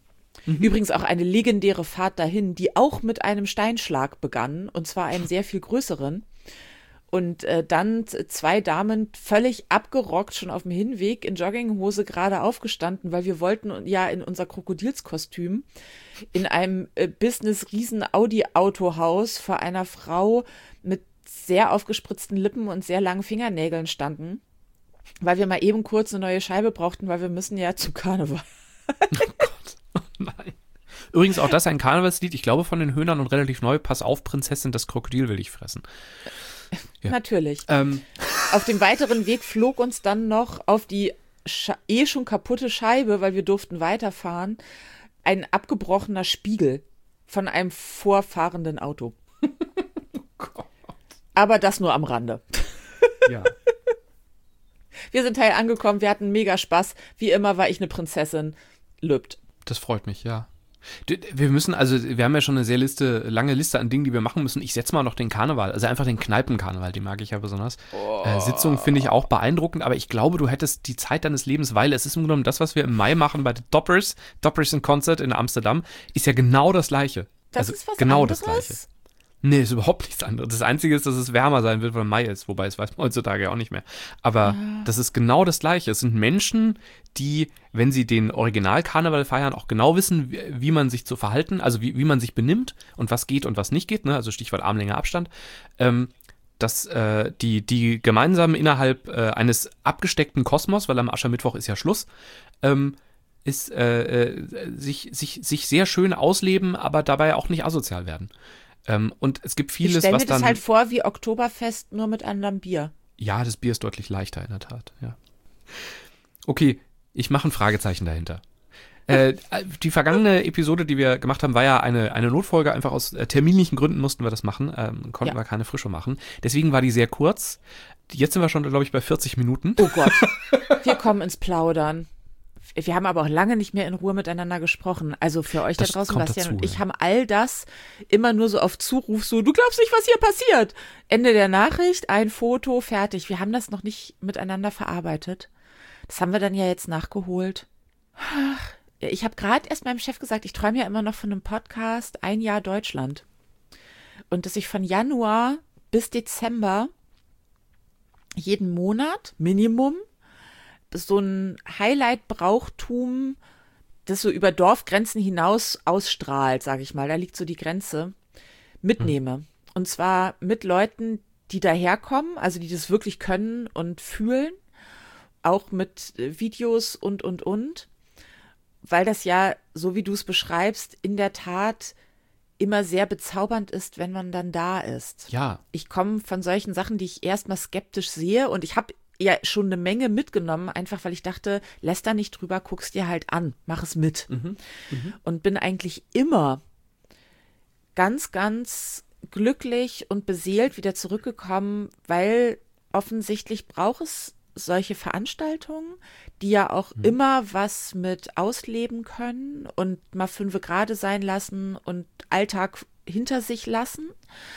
Übrigens auch eine legendäre Fahrt dahin, die auch mit einem Steinschlag begann, und zwar einem sehr viel größeren. Und dann 2 Damen völlig abgerockt, schon auf dem Hinweg in Jogginghose gerade aufgestanden, weil wir wollten ja in unser Krokodilskostüm in einem Business-Riesen-Audi-Autohaus vor einer Frau mit sehr aufgespritzten Lippen und sehr langen Fingernägeln standen, weil wir mal eben kurz eine neue Scheibe brauchten, weil wir müssen ja zu Karneval. Oh Gott, oh nein. Übrigens auch das ein Karnevalslied, ich glaube von den Höhnern und relativ neu, pass auf, Prinzessin, das Krokodil will ich fressen. Ja. Natürlich. Auf dem weiteren Weg flog uns dann noch auf die schon kaputte Scheibe, weil wir durften weiterfahren, ein abgebrochener Spiegel von einem vorfahrenden Auto. Oh Gott. Aber das nur am Rande. Ja. Wir sind heil angekommen, wir hatten mega Spaß. Wie immer war ich eine Prinzessin. Lübt. Das freut mich, ja. Wir haben ja schon eine lange Liste an Dingen, die wir machen müssen. Ich setze mal noch den Karneval, also einfach den Kneipenkarneval, den mag ich ja besonders. Sitzungen finde ich auch beeindruckend, aber ich glaube, du hättest die Zeit deines Lebens, weil es ist im Grunde genommen das, was wir im Mai machen bei den Doppers in Concert in Amsterdam, ist ja genau das Gleiche. Das ist was genau anderes? Das Gleiche. Nee, ist überhaupt nichts anderes. Das Einzige ist, dass es wärmer sein wird, weil Mai ist. Wobei, das weiß man heutzutage ja auch nicht mehr. Aber das ist genau das Gleiche. Es sind Menschen, die, wenn sie den Original-Karneval feiern, auch genau wissen, wie man sich zu verhalten, also wie man sich benimmt und was geht und was nicht geht. Ne? Also Stichwort Armlänge Abstand. Dass die gemeinsam innerhalb eines abgesteckten Kosmos, weil am Aschermittwoch ist ja Schluss, sich sehr schön ausleben, aber dabei auch nicht asozial werden. Und es gibt vieles, ich stelle was mir das dann halt vor wie Oktoberfest, nur mit anderem Bier. Ja, das Bier ist deutlich leichter in der Tat, ja. Okay, ich mache ein Fragezeichen dahinter. Die vergangene Episode, die wir gemacht haben, war ja eine Notfolge. Einfach aus terminlichen Gründen mussten wir das machen, konnten wir keine Frische machen. Deswegen war die sehr kurz. Jetzt sind wir schon, glaube ich, bei 40 Minuten. Oh Gott, wir kommen ins Plaudern. Wir haben aber auch lange nicht mehr in Ruhe miteinander gesprochen. Also für euch da draußen, Bastian und ich haben all das immer nur so auf Zuruf, so, du glaubst nicht, was hier passiert. Ende der Nachricht, ein Foto, fertig. Wir haben das noch nicht miteinander verarbeitet. Das haben wir dann ja jetzt nachgeholt. Ich habe gerade erst meinem Chef gesagt, ich träume ja immer noch von einem Podcast, 1 Jahr Deutschland. Und dass ich von Januar bis Dezember jeden Monat, Minimum, so ein Highlight-Brauchtum, das so über Dorfgrenzen hinaus ausstrahlt, sage ich mal, da liegt so die Grenze, mitnehme. Und zwar mit Leuten, die daherkommen, also die das wirklich können und fühlen, auch mit Videos und, weil das ja, so wie du es beschreibst, in der Tat immer sehr bezaubernd ist, wenn man dann da ist. Ja. Ich komme von solchen Sachen, die ich erstmal skeptisch sehe, und ich habe ja schon eine Menge mitgenommen, einfach weil ich dachte, lässt da nicht drüber, guck's dir halt an, mach es mit. Und bin eigentlich immer ganz, ganz glücklich und beseelt wieder zurückgekommen, weil offensichtlich braucht es solche Veranstaltungen, die ja auch immer was mit ausleben können und mal 5 Grade sein lassen und Alltag hinter sich lassen.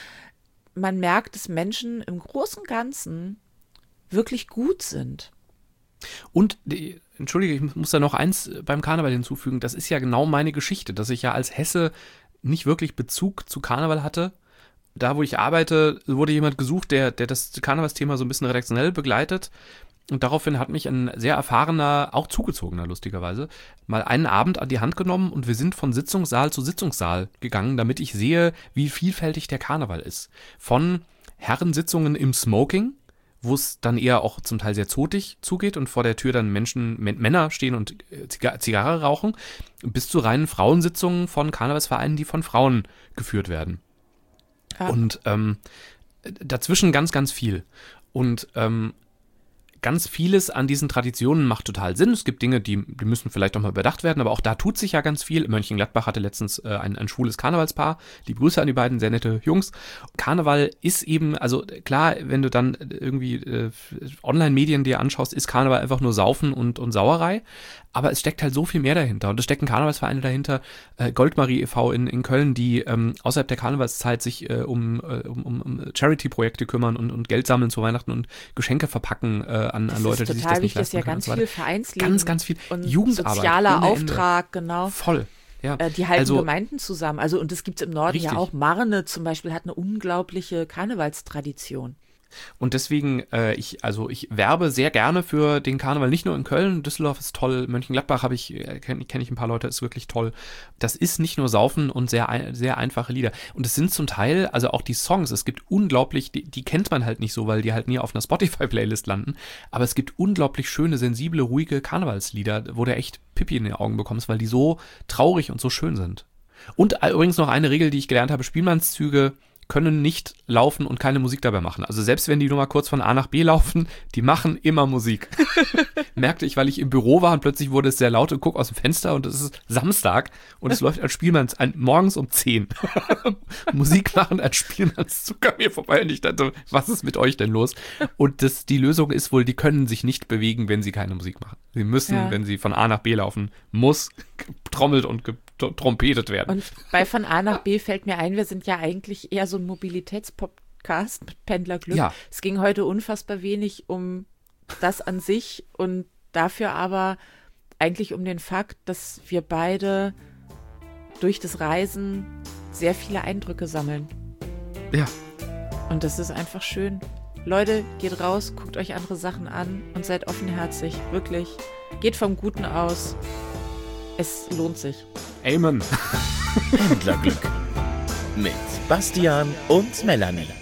Man merkt, dass Menschen im Großen und Ganzen wirklich gut sind. Und, entschuldige, ich muss da noch eins beim Karneval hinzufügen, das ist ja genau meine Geschichte, dass ich ja als Hesse nicht wirklich Bezug zu Karneval hatte. Da, wo ich arbeite, wurde jemand gesucht, der das Karnevalsthema so ein bisschen redaktionell begleitet. Und daraufhin hat mich ein sehr erfahrener, auch zugezogener lustigerweise, mal einen Abend an die Hand genommen und wir sind von Sitzungssaal zu Sitzungssaal gegangen, damit ich sehe, wie vielfältig der Karneval ist. Von Herrensitzungen im Smoking, wo es dann eher auch zum Teil sehr zotig zugeht und vor der Tür dann Männer stehen und Zigarre rauchen, bis zu reinen Frauensitzungen von Karnevalsvereinen, die von Frauen geführt werden. Ja. Und dazwischen ganz, ganz viel. Und ganz vieles an diesen Traditionen macht total Sinn. Es gibt Dinge, die müssen vielleicht auch mal überdacht werden, aber auch da tut sich ja ganz viel. Mönchengladbach hatte letztens ein schwules Karnevalspaar. Liebe Grüße an die beiden, sehr nette Jungs. Karneval ist eben, also klar, wenn du dann irgendwie Online-Medien dir anschaust, ist Karneval einfach nur Saufen und Sauerei. Aber es steckt halt so viel mehr dahinter. Und es stecken Karnevalsvereine dahinter. Goldmarie e.V. in Köln, die außerhalb der Karnevalszeit sich um Charity-Projekte kümmern und Geld sammeln zu Weihnachten und Geschenke verpacken an Leute, die sich das nicht leisten können. Das ist ja ganz viel Vereinsleben. Ganz, ganz viel. Und Jugendarbeit. Sozialer Auftrag, genau. Voll. Ja, die halten Gemeinden zusammen. Also, und das gibt es im Norden ja auch. Marne zum Beispiel hat eine unglaubliche Karnevalstradition. Und deswegen, ich werbe sehr gerne für den Karneval, nicht nur in Köln, Düsseldorf ist toll, Mönchengladbach kenne ich ein paar Leute, ist wirklich toll. Das ist nicht nur Saufen und sehr einfache Lieder. Und es sind zum Teil, also auch die Songs, es gibt unglaublich, die kennt man halt nicht so, weil die halt nie auf einer Spotify-Playlist landen, aber es gibt unglaublich schöne, sensible, ruhige Karnevalslieder, wo du echt Pipi in den Augen bekommst, weil die so traurig und so schön sind. Und übrigens noch eine Regel, die ich gelernt habe, Spielmannszüge können nicht laufen und keine Musik dabei machen. Also selbst wenn die nur mal kurz von A nach B laufen, die machen immer Musik. Merkte ich, weil ich im Büro war und plötzlich wurde es sehr laut und guck aus dem Fenster und es ist Samstag und es läuft als morgens um 10. Musik machen als Spielmannszug an mir vorbei und ich dachte, was ist mit euch denn los? Und die Lösung ist wohl, die können sich nicht bewegen, wenn sie keine Musik machen. Sie müssen, wenn sie von A nach B laufen, muss getrommelt und trompetet werden. Und bei von A nach B fällt mir ein, wir sind ja eigentlich eher so ein Mobilitätspodcast mit Pendlerglück. Ja. Es ging heute unfassbar wenig um das an sich und dafür aber eigentlich um den Fakt, dass wir beide durch das Reisen sehr viele Eindrücke sammeln. Ja. Und das ist einfach schön. Leute, geht raus, guckt euch andere Sachen an und seid offenherzig. Wirklich. Geht vom Guten aus. Es lohnt sich. Amen. Pendlerglück mit Bastian und Melanie.